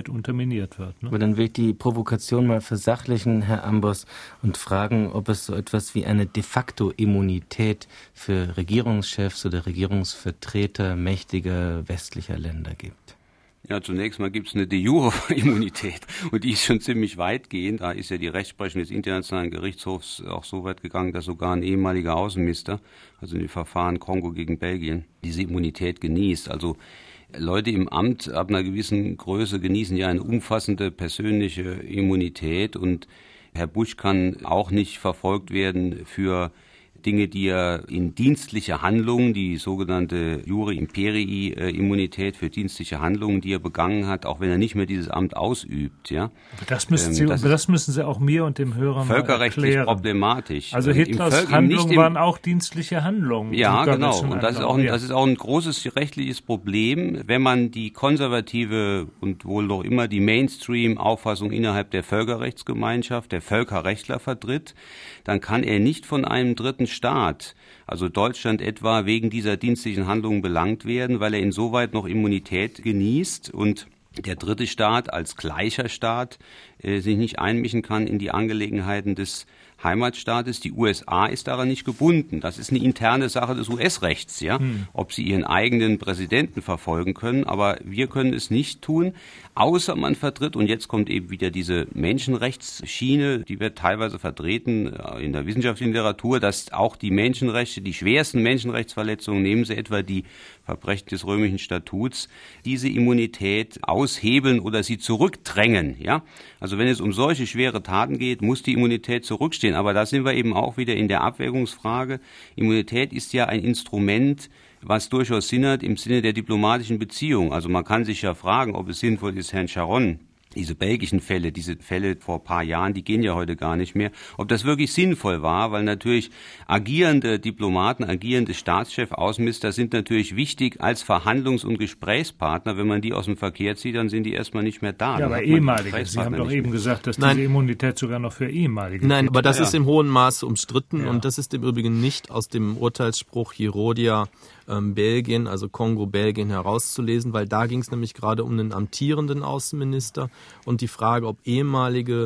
Freiheit unterminiert wird. Ne? Aber dann will ich die Provokation mal versachlichen, Herr Ambros, und fragen, ob es so etwas wie eine de facto Immunität für Regierungschefs oder Regierungsvertreter mächtiger westlicher Länder gibt. Ja, zunächst mal gibt es eine de jure Immunität und die ist schon ziemlich weitgehend. Da ist ja die Rechtsprechung des Internationalen Gerichtshofs auch so weit gegangen, dass sogar ein ehemaliger Außenminister, also in dem Verfahren Kongo gegen Belgien, diese Immunität genießt. Also Leute im Amt ab einer gewissen Größe genießen ja eine umfassende persönliche Immunität und Herr Bush kann auch nicht verfolgt werden für Dinge, die er in dienstliche Handlungen, die sogenannte Iure Imperii Immunität für dienstliche Handlungen, die er begangen hat, auch wenn er nicht mehr dieses Amt ausübt. Ja, aber das müssen Sie auch mir und dem Hörer mal erklären. Völkerrechtlich problematisch. Also Hitlers Handlungen waren auch dienstliche Handlungen. Ja, genau. Und das ist auch ein großes rechtliches Problem, wenn man die konservative und wohl doch immer die Mainstream-Auffassung innerhalb der Völkerrechtsgemeinschaft, der Völkerrechtler vertritt, dann kann er nicht von einem dritten Staat, also Deutschland etwa, wegen dieser dienstlichen Handlungen belangt werden, weil er insoweit noch Immunität genießt und der dritte Staat als gleicher Staat sich nicht einmischen kann in die Angelegenheiten des Heimatstaates. Die USA ist daran nicht gebunden. Das ist eine interne Sache des US-Rechts, ja, ob sie ihren eigenen Präsidenten verfolgen können. Aber wir können es nicht tun, außer man vertritt, und jetzt kommt eben wieder diese Menschenrechtsschiene, die wird teilweise vertreten in der wissenschaftlichen Literatur, dass auch die Menschenrechte, die schwersten Menschenrechtsverletzungen, nehmen Sie etwa die Verbrechen des römischen Statuts, diese Immunität aushebeln oder sie zurückdrängen, ja. Also wenn es um solche schwere Taten geht, muss die Immunität zurückstehen. Aber da sind wir eben auch wieder in der Abwägungsfrage. Immunität ist ja ein Instrument, was durchaus Sinn hat im Sinne der diplomatischen Beziehung. Also man kann sich ja fragen, ob es sinnvoll ist, Herrn Sharon, diese belgischen Fälle, diese Fälle vor ein paar Jahren, die gehen ja heute gar nicht mehr, ob das wirklich sinnvoll war, weil natürlich agierende Diplomaten, agierende Staatschef, Außenminister sind natürlich wichtig als Verhandlungs- und Gesprächspartner. Wenn man die aus dem Verkehr zieht, dann sind die erstmal nicht mehr da. Ja, aber ehemalige. Sie haben doch eben gesagt, dass diese Immunität sogar noch für ehemalige Nein, aber das ist im hohen Maße umstritten und das ist im Übrigen nicht aus dem Urteilsspruch Chirodia Belgien, also Kongo, Belgien herauszulesen, weil da ging es nämlich gerade um einen amtierenden Außenminister und die Frage, ob ehemalige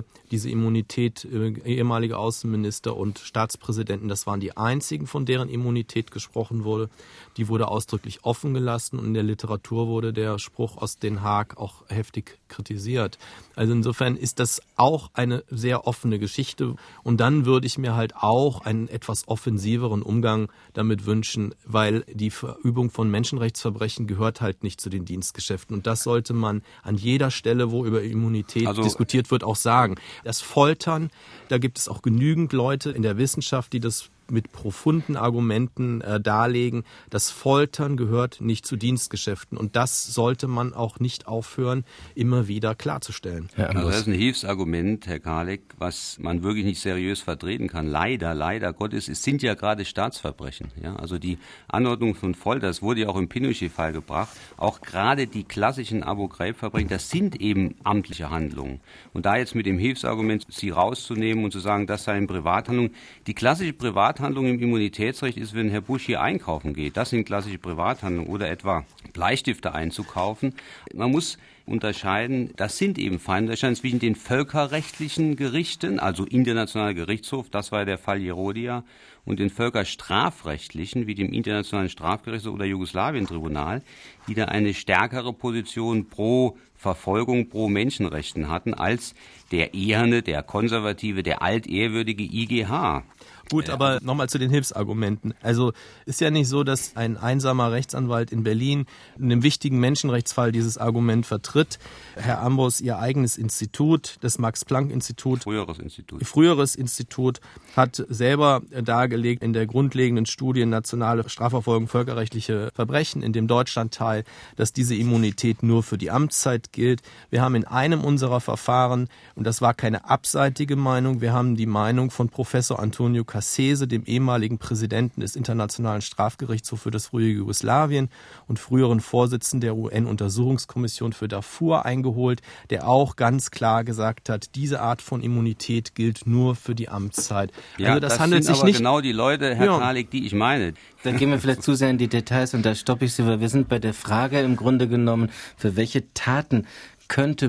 Außenminister und Staatspräsidenten, das waren die einzigen, von deren Immunität gesprochen wurde, die wurde ausdrücklich offen gelassen und in der Literatur wurde der Spruch aus Den Haag auch heftig kritisiert. Also insofern ist das auch eine sehr offene Geschichte und dann würde ich mir halt auch einen etwas offensiveren Umgang damit wünschen, weil die Verübung von Menschenrechtsverbrechen gehört halt nicht zu den Dienstgeschäften und das sollte man an jeder Stelle, wo über Immunität diskutiert wird, auch sagen. Das Foltern, da gibt es auch genügend Leute in der Wissenschaft, die das mit profunden Argumenten darlegen. Das Foltern gehört nicht zu Dienstgeschäften und das sollte man auch nicht aufhören, immer wieder klarzustellen. Also das ist ein Hilfsargument, Herr Karlik, was man wirklich nicht seriös vertreten kann. Leider Gottes, es sind ja gerade Staatsverbrechen. Ja? Also die Anordnung von Folter, das wurde ja auch im Pinochet-Fall gebracht, auch gerade die klassischen Abu-Ghraib-Verbrechen, das sind eben amtliche Handlungen. Und da jetzt mit dem Hilfsargument sie rauszunehmen und zu sagen, das seien Privathandlungen, die klassische Privathandlung im Immunitätsrecht ist, wenn Herr Bush hier einkaufen geht. Das sind klassische Privathandlungen oder etwa Bleistifte einzukaufen. Man muss unterscheiden, das sind eben Feinunterscheidungen zwischen den völkerrechtlichen Gerichten, also Internationaler Gerichtshof, das war der Fall Chirodia, und den völkerstrafrechtlichen, wie dem Internationalen Strafgerichtshof oder Jugoslawien-Tribunal, die da eine stärkere Position pro Verfolgung, pro Menschenrechten hatten, als der eherne, der konservative, der altehrwürdige IGH. Gut, aber nochmal zu den Hilfsargumenten. Also ist ja nicht so, dass ein einsamer Rechtsanwalt in Berlin in einem wichtigen Menschenrechtsfall dieses Argument vertritt. Herr Ambros, Ihr eigenes Institut, das Max-Planck-Institut, früheres Institut, hat selber dargelegt in der grundlegenden Studie Nationale Strafverfolgung, völkerrechtliche Verbrechen in dem Deutschlandteil, dass diese Immunität nur für die Amtszeit gilt. Wir haben in einem unserer Verfahren, und das war keine abseitige Meinung, wir haben die Meinung von Professor Antonio Cassese, dem ehemaligen Präsidenten des Internationalen Strafgerichtshofs für das frühe Jugoslawien und früheren Vorsitzenden der UN-Untersuchungskommission für Darfur eingeholt, der auch ganz klar gesagt hat, diese Art von Immunität gilt nur für die Amtszeit. Ja, also das handelt sich aber nicht genau die Leute, Herr Karlik, die ich meine. Da gehen wir vielleicht zu sehr in die Details und da stoppe ich Sie, weil wir sind bei der Frage im Grunde genommen, für welche Taten könnte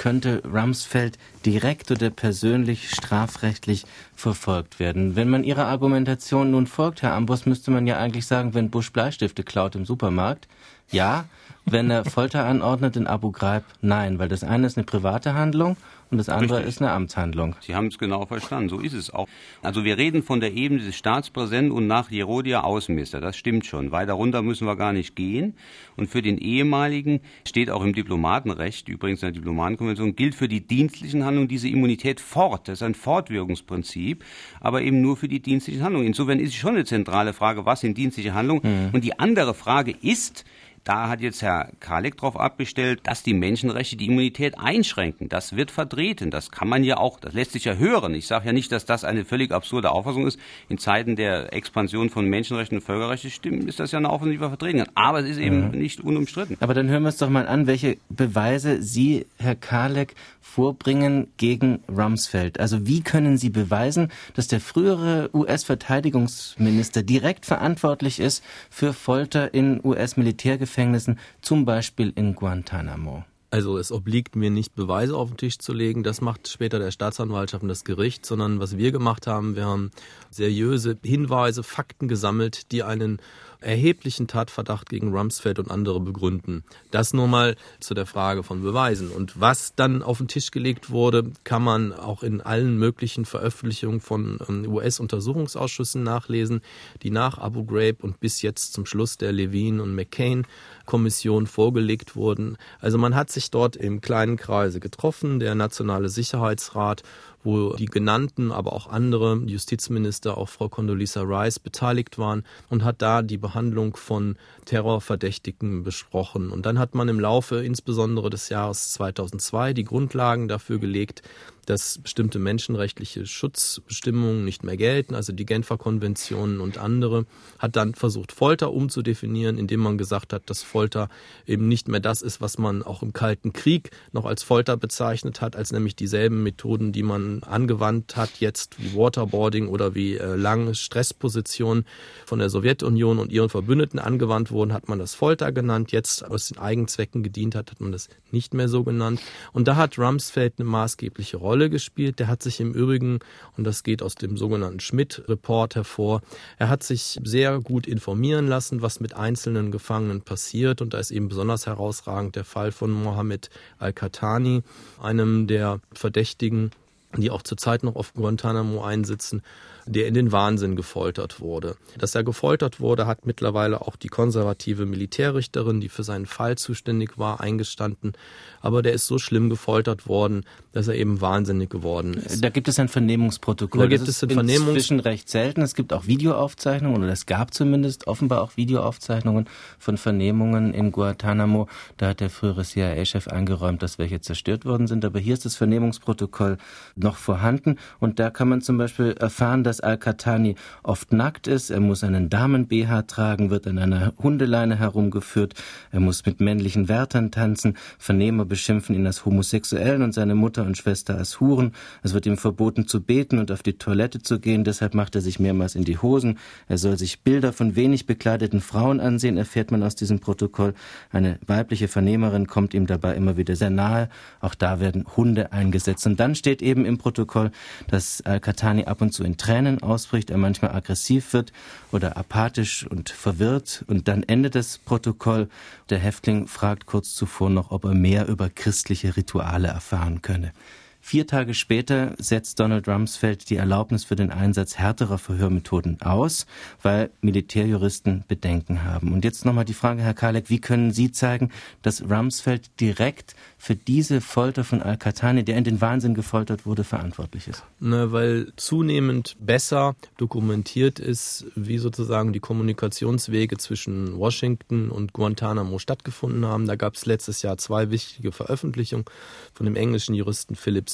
Rumsfeld direkt oder persönlich strafrechtlich verfolgt werden? Wenn man Ihrer Argumentation nun folgt, Herr Ambros, müsste man ja eigentlich sagen, wenn Bush Bleistifte klaut im Supermarkt, ja. Wenn er Folter anordnet in Abu Ghraib, nein, weil das eine ist eine private Handlung und das andere ist eine Amtshandlung. Sie haben es genau verstanden, so ist es auch. Also wir reden von der Ebene des Staatspräsidenten und nach Jerodia Außenminister, das stimmt schon. Weiter runter müssen wir gar nicht gehen. Und für den ehemaligen steht auch im Diplomatenrecht, übrigens in der Diplomatenkonvention, gilt für die dienstlichen Handlungen diese Immunität fort. Das ist ein Fortwirkungsprinzip, aber eben nur für die dienstlichen Handlungen. Insofern ist es schon eine zentrale Frage, was sind dienstliche Handlungen? Und die andere Frage ist, da hat jetzt Herr Khalek darauf abgestellt, dass die Menschenrechte die Immunität einschränken. Das wird vertreten. Das kann man ja auch, das lässt sich ja hören. Ich sage ja nicht, dass das eine völlig absurde Auffassung ist. In Zeiten der Expansion von Menschenrechten und Völkerrechten ist das ja eine Auffassung, die wir vertreten können. Aber es ist eben nicht unumstritten. Aber dann hören wir uns doch mal an, welche Beweise Sie, Herr Khalek, vorbringen gegen Rumsfeld. Also wie können Sie beweisen, dass der frühere US-Verteidigungsminister direkt verantwortlich ist für Folter in US-Militärgefängnissen, zum Beispiel in Guantanamo? Also es obliegt mir nicht, Beweise auf den Tisch zu legen. Das macht später der Staatsanwaltschaft und das Gericht, sondern was wir gemacht haben, wir haben seriöse Hinweise, Fakten gesammelt, die einen erheblichen Tatverdacht gegen Rumsfeld und andere begründen. Das nur mal zu der Frage von Beweisen. Und was dann auf den Tisch gelegt wurde, kann man auch in allen möglichen Veröffentlichungen von US-Untersuchungsausschüssen nachlesen, die nach Abu Ghraib und bis jetzt zum Schluss der Levine und McCain-Kommission vorgelegt wurden. Also man hat sich dort im kleinen Kreise getroffen, der Nationale Sicherheitsrat, wo die genannten, aber auch andere Justizminister, auch Frau Condoleezza Rice, beteiligt waren und hat da die Behandlung von Terrorverdächtigen besprochen. Und dann hat man im Laufe insbesondere des Jahres 2002 die Grundlagen dafür gelegt, dass bestimmte menschenrechtliche Schutzbestimmungen nicht mehr gelten, also die Genfer Konventionen und andere, hat dann versucht, Folter umzudefinieren, indem man gesagt hat, dass Folter eben nicht mehr das ist, was man auch im Kalten Krieg noch als Folter bezeichnet hat, als nämlich dieselben Methoden, die man angewandt hat, jetzt wie Waterboarding oder wie lange Stresspositionen von der Sowjetunion und ihren Verbündeten angewandt wurden, hat man das Folter genannt. Jetzt, was den Eigenzwecken gedient hat, hat man das nicht mehr so genannt. Und da hat Rumsfeld eine maßgebliche Rolle gespielt. Der hat sich im Übrigen, und das geht aus dem sogenannten Schmidt-Report hervor, er hat sich sehr gut informieren lassen, was mit einzelnen Gefangenen passiert. Und da ist eben besonders herausragend der Fall von Mohammed al-Qahtani, einem der Verdächtigen, die auch zurzeit noch auf Guantanamo einsitzen, der in den Wahnsinn gefoltert wurde. Dass er gefoltert wurde, hat mittlerweile auch die konservative Militärrichterin, die für seinen Fall zuständig war, eingestanden. Aber der ist so schlimm gefoltert worden, dass er eben wahnsinnig geworden ist. Da gibt es ein Vernehmungsprotokoll. Das ist inzwischen recht selten. Es gibt auch Videoaufzeichnungen, oder es gab zumindest offenbar auch Videoaufzeichnungen von Vernehmungen in Guantanamo. Da hat der frühere CIA-Chef eingeräumt, dass welche zerstört worden sind. Aber hier ist das Vernehmungsprotokoll noch vorhanden. Und da kann man zum Beispiel erfahren, dass al-Qahtani oft nackt ist. Er muss einen Damen-BH tragen, wird an einer Hundeleine herumgeführt. Er muss mit männlichen Wärtern tanzen. Vernehmer beschimpfen ihn als Homosexuellen und seine Mutter und Schwester als Huren. Es wird ihm verboten zu beten und auf die Toilette zu gehen. Deshalb macht er sich mehrmals in die Hosen. Er soll sich Bilder von wenig bekleideten Frauen ansehen, erfährt man aus diesem Protokoll. Eine weibliche Vernehmerin kommt ihm dabei immer wieder sehr nahe. Auch da werden Hunde eingesetzt. Und dann steht eben im Protokoll, dass al-Qahtani ab und zu in Tränen ausbricht, er manchmal aggressiv wird oder apathisch und verwirrt. Und dann endet das Protokoll. Der Häftling fragt kurz zuvor noch, ob er mehr über christliche Rituale erfahren könne. 4 Tage später setzt Donald Rumsfeld die Erlaubnis für den Einsatz härterer Verhörmethoden aus, weil Militärjuristen Bedenken haben. Und jetzt nochmal die Frage, Herr Khalek, wie können Sie zeigen, dass Rumsfeld direkt für diese Folter von al-Qahtani, der in den Wahnsinn gefoltert wurde, verantwortlich ist? Weil zunehmend besser dokumentiert ist, wie sozusagen die Kommunikationswege zwischen Washington und Guantanamo stattgefunden haben. Da gab es letztes Jahr 2 wichtige Veröffentlichungen von dem englischen Juristen Philip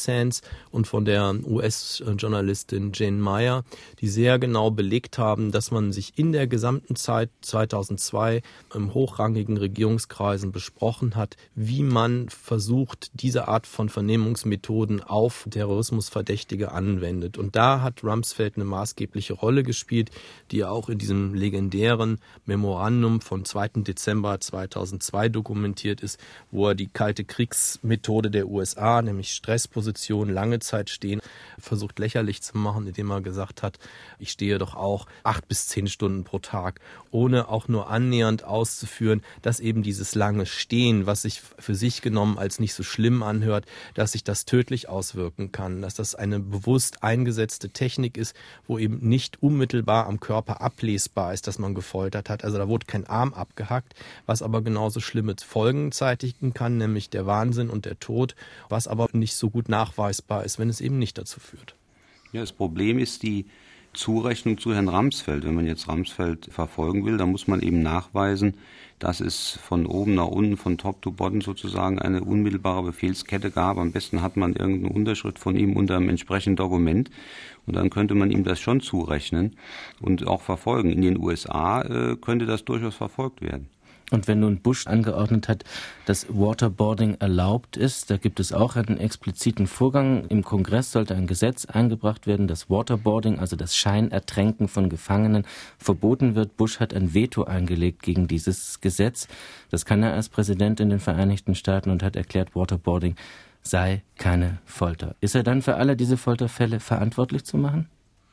Sands und von der US-Journalistin Jane Meyer, die sehr genau belegt haben, dass man sich in der gesamten Zeit 2002 im hochrangigen Regierungskreisen besprochen hat, wie man versucht, diese Art von Vernehmungsmethoden auf Terrorismusverdächtige anwendet. Und da hat Rumsfeld eine maßgebliche Rolle gespielt, die auch in diesem legendären Memorandum vom 2. Dezember 2002 dokumentiert ist, wo er die kalte Kriegsmethode der USA, nämlich Stressposition, lange Zeit stehen, versucht lächerlich zu machen, indem er gesagt hat, ich stehe doch auch 8 bis 10 Stunden pro Tag, ohne auch nur annähernd auszuführen, dass eben dieses lange Stehen, was sich für sich genommen als nicht so schlimm anhört, dass sich das tödlich auswirken kann, dass das eine bewusst eingesetzte Technik ist, wo eben nicht unmittelbar am Körper ablesbar ist, dass man gefoltert hat. Also da wurde kein Arm abgehackt, was aber genauso schlimme Folgen zeitigen kann, nämlich der Wahnsinn und der Tod, was aber nicht so gut nachweisbar ist, wenn es eben nicht dazu führt. Ja, das Problem ist die Zurechnung zu Herrn Rumsfeld. Wenn man jetzt Rumsfeld verfolgen will, dann muss man eben nachweisen, dass es von oben nach unten, von top to bottom sozusagen eine unmittelbare Befehlskette gab. Am besten hat man irgendeine Unterschrift von ihm unter einem entsprechenden Dokument und dann könnte man ihm das schon zurechnen und auch verfolgen. In den USA könnte das durchaus verfolgt werden. Und wenn nun Bush angeordnet hat, dass Waterboarding erlaubt ist, da gibt es auch einen expliziten Vorgang. Im Kongress sollte ein Gesetz eingebracht werden, dass Waterboarding, also das Scheinertränken von Gefangenen, verboten wird. Bush hat ein Veto eingelegt gegen dieses Gesetz. Das kann er als Präsident in den Vereinigten Staaten und hat erklärt, Waterboarding sei keine Folter. Ist er dann für alle diese Folterfälle verantwortlich zu machen?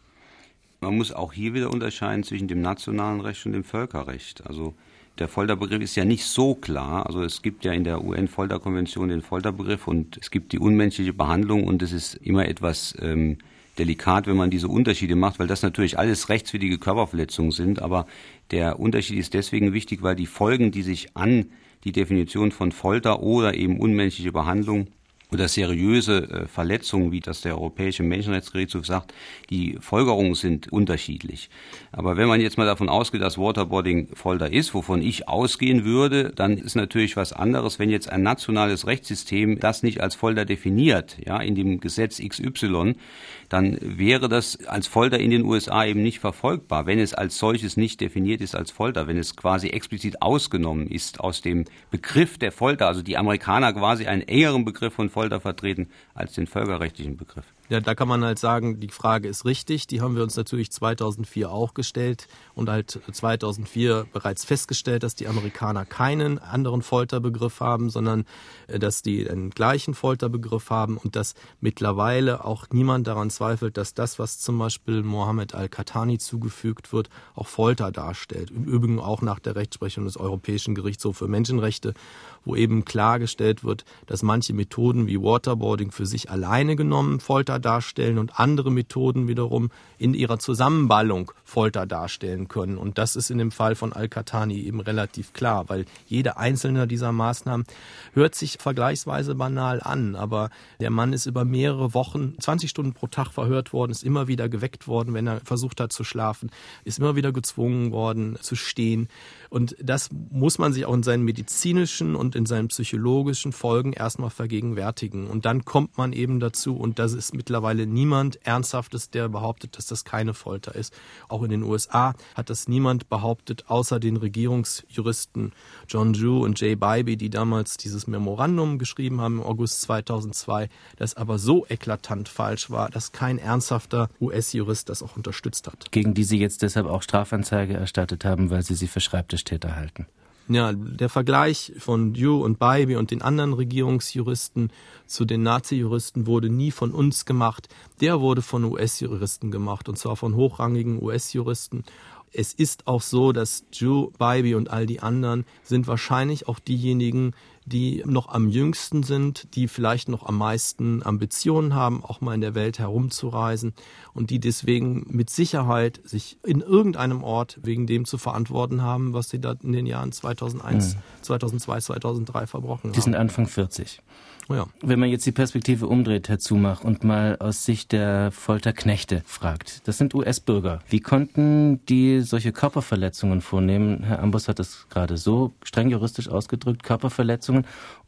Man muss auch hier wieder unterscheiden zwischen dem nationalen Recht und dem Völkerrecht. Also der Folterbegriff ist ja nicht so klar. Also es gibt ja in der UN-Folterkonvention den Folterbegriff und es gibt die unmenschliche Behandlung und es ist immer etwas delikat, wenn man diese Unterschiede macht, weil das natürlich alles rechtswidrige Körperverletzungen sind. Aber der Unterschied ist deswegen wichtig, weil die Folgen, die sich an die Definition von Folter oder eben unmenschliche Behandlung oder seriöse Verletzungen, wie das der Europäische Menschenrechtsgerichtshof sagt, die Folgerungen sind unterschiedlich. Aber wenn man jetzt mal davon ausgeht, dass Waterboarding Folter ist, wovon ich ausgehen würde, dann ist natürlich was anderes, wenn jetzt ein nationales Rechtssystem das nicht als Folter definiert, ja, in dem Gesetz XY, dann wäre das als Folter in den USA eben nicht verfolgbar, wenn es als solches nicht definiert ist als Folter, wenn es quasi explizit ausgenommen ist aus dem Begriff der Folter, also die Amerikaner quasi einen engeren Begriff von Folter vertreten als den völkerrechtlichen Begriff. Ja, da kann man halt sagen, die Frage ist richtig, die haben wir uns natürlich 2004 auch gestellt und halt 2004 bereits festgestellt, dass die Amerikaner keinen anderen Folterbegriff haben, sondern dass die einen gleichen Folterbegriff haben und dass mittlerweile auch niemand daran zweifelt, dass das, was zum Beispiel Mohammed al-Qahtani zugefügt wird, auch Folter darstellt. Im Übrigen auch nach der Rechtsprechung des Europäischen Gerichtshofs für Menschenrechte, wo eben klargestellt wird, dass manche Methoden wie Waterboarding für sich alleine genommen Folter darstellen und andere Methoden wiederum in ihrer Zusammenballung Folter darstellen können. Und das ist in dem Fall von al-Qahtani eben relativ klar, weil jede einzelne dieser Maßnahmen hört sich vergleichsweise banal an, aber der Mann ist über mehrere Wochen, 20 Stunden pro Tag verhört worden, ist immer wieder geweckt worden, wenn er versucht hat zu schlafen, ist immer wieder gezwungen worden zu stehen. Und das muss man sich auch in seinen medizinischen und in seinen psychologischen Folgen erstmal vergegenwärtigen. Und dann kommt man eben dazu, und das ist mittlerweile niemand Ernsthaftes, der behauptet, dass das keine Folter ist. Auch in den USA hat das niemand behauptet, außer den Regierungsjuristen John Yoo und Jay Bybee, die damals dieses Memorandum geschrieben haben im August 2002, das aber so eklatant falsch war, dass kein ernsthafter US-Jurist das auch unterstützt hat. Gegen die Sie jetzt deshalb auch Strafanzeige erstattet haben, weil Sie für Schreibtischtäter halten. Ja, der Vergleich von Yoo und Bybee und den anderen Regierungsjuristen zu den Nazi-Juristen wurde nie von uns gemacht. Der wurde von US-Juristen gemacht, und zwar von hochrangigen US-Juristen. Es ist auch so, dass Yoo, Bybee und all die anderen sind wahrscheinlich auch diejenigen, die noch am jüngsten sind, die vielleicht noch am meisten Ambitionen haben, auch mal in der Welt herumzureisen und die deswegen mit Sicherheit sich in irgendeinem Ort wegen dem zu verantworten haben, was sie da in den Jahren 2001, 2002, 2003 verbrochen haben. Die sind Anfang 40. Oh ja. Wenn man jetzt die Perspektive umdreht, Herr Zumach, und mal aus Sicht der Folterknechte fragt, das sind US-Bürger. Wie konnten die solche Körperverletzungen vornehmen? Herr Ambos hat es gerade so streng juristisch ausgedrückt, Körperverletzungen,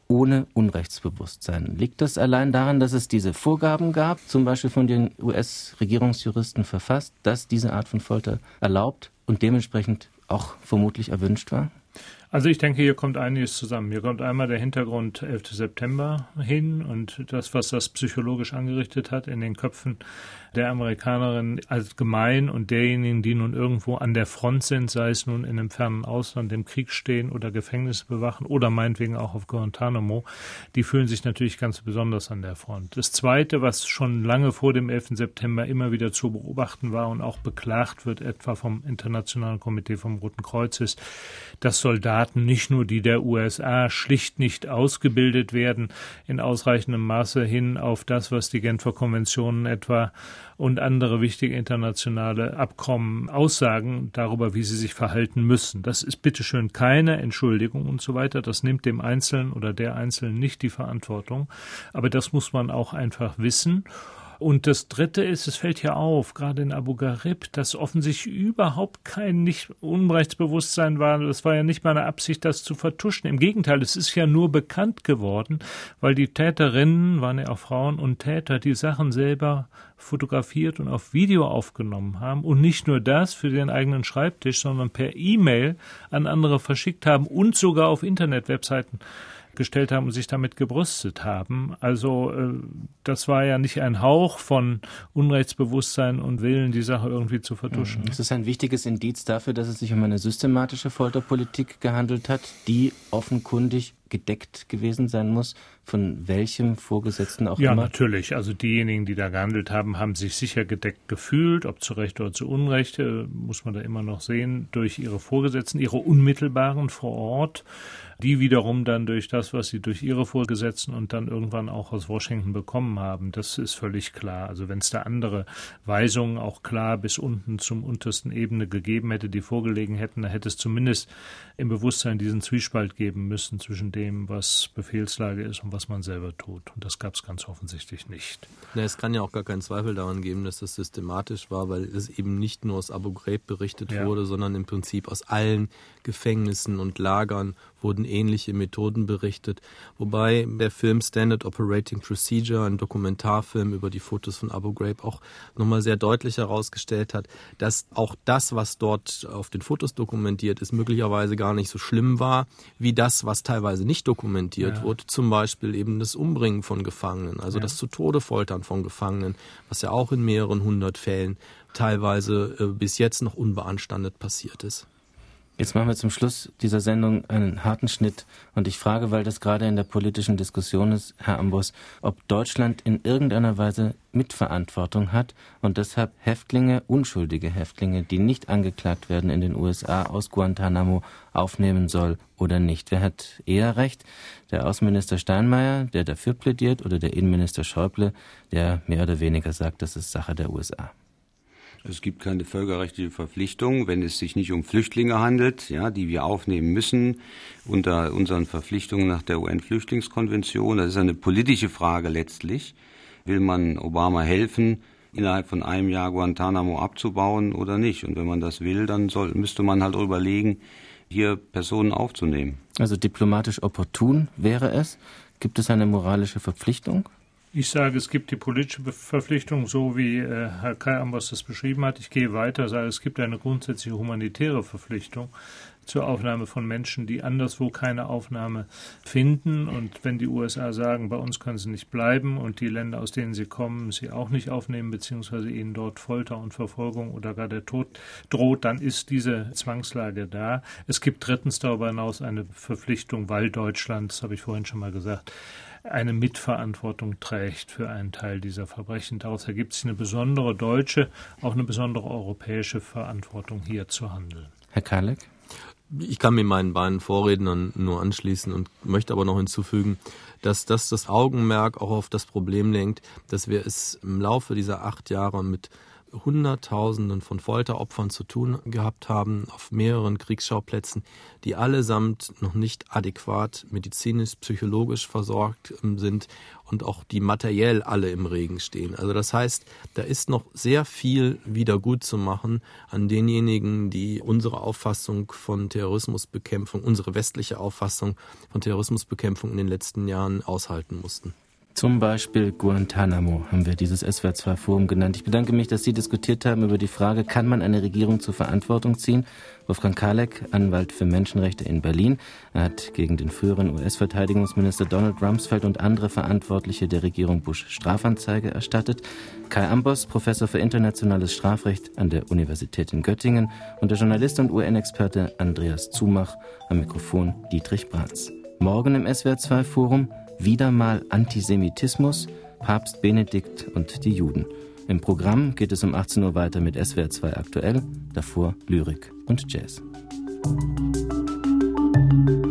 ohne Unrechtsbewusstsein. Liegt das allein daran, dass es diese Vorgaben gab, zum Beispiel von den US-Regierungsjuristen verfasst, dass diese Art von Folter erlaubt und dementsprechend auch vermutlich erwünscht war? Also ich denke, hier kommt einiges zusammen. Hier kommt einmal der Hintergrund 11. September hin und das, was das psychologisch angerichtet hat in den Köpfen der Amerikanerin allgemein und derjenigen, die nun irgendwo an der Front sind, sei es nun in einem fernen Ausland, im Krieg stehen oder Gefängnisse bewachen oder meinetwegen auch auf Guantanamo, die fühlen sich natürlich ganz besonders an der Front. Das Zweite, was schon lange vor dem 11. September immer wieder zu beobachten war und auch beklagt wird, etwa vom Internationalen Komitee vom Roten Kreuz, ist, dass Soldaten, nicht nur die der USA, schlicht nicht ausgebildet werden in ausreichendem Maße hin auf das, was die Genfer Konventionen etwa und andere wichtige internationale Abkommen aussagen darüber, wie sie sich verhalten müssen. Das ist bitteschön keine Entschuldigung und so weiter. Das nimmt dem Einzelnen oder der Einzelnen nicht die Verantwortung. Aber das muss man auch einfach wissen. Und das Dritte ist, es fällt hier auf, gerade in Abu Ghraib, dass offensichtlich überhaupt kein Unrechtsbewusstsein war. Das war ja nicht mal eine Absicht, das zu vertuschen. Im Gegenteil, es ist ja nur bekannt geworden, weil die Täterinnen, waren ja auch Frauen und Täter, die Sachen selber fotografiert und auf Video aufgenommen haben und nicht nur das für den eigenen Schreibtisch, sondern per E-Mail an andere verschickt haben und sogar auf Internetwebseiten gestellt haben und sich damit gebrüstet haben. Also das war ja nicht ein Hauch von Unrechtsbewusstsein und Willen, die Sache irgendwie zu vertuschen. Das ist ein wichtiges Indiz dafür, dass es sich um eine systematische Folterpolitik gehandelt hat, die offenkundig gedeckt gewesen sein muss, von welchem Vorgesetzten auch immer? Ja, natürlich. Also diejenigen, die da gehandelt haben, haben sich sicher gedeckt gefühlt, ob zu Recht oder zu Unrecht, muss man da immer noch sehen, durch ihre Vorgesetzten, ihre Unmittelbaren vor Ort, die wiederum dann durch das, was sie durch ihre Vorgesetzten und dann irgendwann auch aus Washington bekommen haben. Das ist völlig klar. Also wenn es da andere Weisungen auch klar bis unten zum untersten Ebene gegeben hätte, die vorgelegen hätten, dann hätte es zumindest im Bewusstsein diesen Zwiespalt geben müssen zwischen dem, was Befehlslage ist und was man selber tut. Und das gab es ganz offensichtlich nicht. Ja, es kann ja auch gar keinen Zweifel daran geben, dass das systematisch war, weil es eben nicht nur aus Abu Ghraib berichtet wurde, sondern im Prinzip aus allen Gefängnissen und Lagern wurden ähnliche Methoden berichtet. Wobei der Film Standard Operating Procedure, ein Dokumentarfilm über die Fotos von Abu Ghraib, auch nochmal sehr deutlich herausgestellt hat, dass auch das, was dort auf den Fotos dokumentiert ist, möglicherweise gar nicht so schlimm war, wie das, was teilweise nicht dokumentiert wurde. Zum Beispiel eben das Umbringen von Gefangenen, also das zu Tode foltern von Gefangenen, was ja auch in mehreren 100 Fällen teilweise bis jetzt noch unbeanstandet passiert ist. Jetzt machen wir zum Schluss dieser Sendung einen harten Schnitt und ich frage, weil das gerade in der politischen Diskussion ist, Herr Ambros, ob Deutschland in irgendeiner Weise Mitverantwortung hat und deshalb Häftlinge, unschuldige Häftlinge, die nicht angeklagt werden in den USA, aus Guantanamo aufnehmen soll oder nicht. Wer hat eher recht? Der Außenminister Steinmeier, der dafür plädiert, oder der Innenminister Schäuble, der mehr oder weniger sagt, das ist Sache der USA? Es gibt keine völkerrechtliche Verpflichtung, wenn es sich nicht um Flüchtlinge handelt, die wir aufnehmen müssen unter unseren Verpflichtungen nach der UN-Flüchtlingskonvention. Das ist eine politische Frage letztlich. Will man Obama helfen, innerhalb von einem Jahr Guantanamo abzubauen oder nicht? Und wenn man das will, dann müsste man halt überlegen, hier Personen aufzunehmen. Also diplomatisch opportun wäre es. Gibt es eine moralische Verpflichtung? Ich sage, es gibt die politische Verpflichtung, so wie Herr Kai Ambros das beschrieben hat. Ich gehe weiter, sage, es gibt eine grundsätzliche humanitäre Verpflichtung zur Aufnahme von Menschen, die anderswo keine Aufnahme finden. Und wenn die USA sagen, bei uns können sie nicht bleiben und die Länder, aus denen sie kommen, sie auch nicht aufnehmen, beziehungsweise ihnen dort Folter und Verfolgung oder gar der Tod droht, dann ist diese Zwangslage da. Es gibt drittens darüber hinaus eine Verpflichtung, weil Deutschland, das habe ich vorhin schon mal gesagt, eine Mitverantwortung trägt für einen Teil dieser Verbrechen. Daraus ergibt sich eine besondere deutsche, auch eine besondere europäische Verantwortung, hier zu handeln. Herr Kalek? Ich kann mir meinen beiden Vorrednern nur anschließen und möchte aber noch hinzufügen, dass das Augenmerk auch auf das Problem lenkt, dass wir es im Laufe dieser 8 Jahre mit Hunderttausenden von Folteropfern zu tun gehabt haben, auf mehreren Kriegsschauplätzen, die allesamt noch nicht adäquat medizinisch, psychologisch versorgt sind und auch die materiell alle im Regen stehen. Also das heißt, da ist noch sehr viel wieder gut zu machen an denjenigen, die unsere Auffassung von Terrorismusbekämpfung, unsere westliche Auffassung von Terrorismusbekämpfung in den letzten Jahren aushalten mussten. Zum Beispiel Guantanamo haben wir dieses SWR2-Forum genannt. Ich bedanke mich, dass Sie diskutiert haben über die Frage, kann man eine Regierung zur Verantwortung ziehen? Wolfgang Kaleck, Anwalt für Menschenrechte in Berlin. Er hat gegen den früheren US-Verteidigungsminister Donald Rumsfeld und andere Verantwortliche der Regierung Bush Strafanzeige erstattet. Kai Ambos, Professor für internationales Strafrecht an der Universität in Göttingen. Und der Journalist und UN-Experte Andreas Zumach, am Mikrofon Dietrich Brandts. Morgen im SWR2-Forum wieder mal Antisemitismus, Papst Benedikt und die Juden. Im Programm geht es um 18 Uhr weiter mit SWR2 aktuell, davor Lyrik und Jazz.